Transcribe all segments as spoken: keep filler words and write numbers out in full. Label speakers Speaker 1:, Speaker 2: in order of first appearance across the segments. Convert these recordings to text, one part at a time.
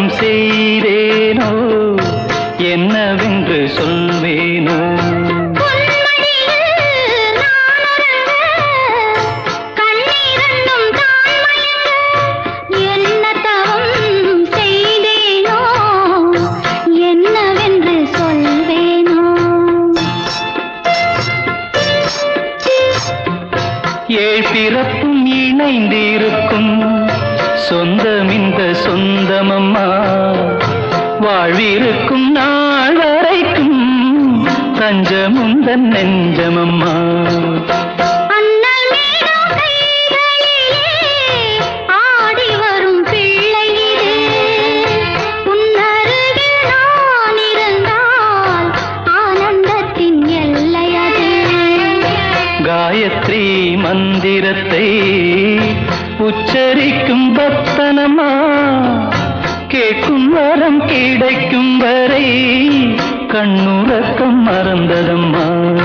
Speaker 1: தவம் செய்தேனோ என்னவென்று சொல்வேனோ ஏழ் பிறப்பும் இணைந்திருக்கும் சொந்தம் இந்த சொந்தமம்மா வாழ்விருக்கும் நாள் வரைக்கும் தஞ்சமுந்தன் நெஞ்சமம்மா காயத்ரி மந்திரத்தை உச்சரிக்கும் பக்தனம்மா கேட்கும் வரம் கிடைக்கும் வரை கண்ணுறக்கம் மறந்ததம்மா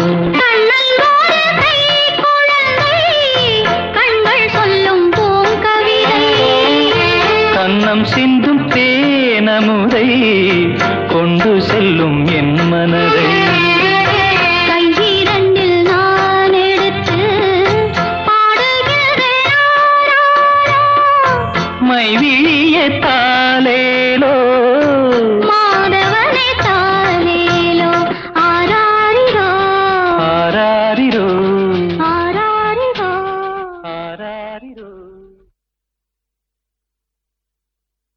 Speaker 1: கண்ணம் சிந்தும் தேனமுதை கொண்டு செல்லும் என் மனதை மைவிழிய தாலேலோ
Speaker 2: மாதவனே தாலேலோ ஆராரிரோ
Speaker 1: ஆராரிரோ
Speaker 2: ஆராரிரோ
Speaker 1: ஆராரிரோ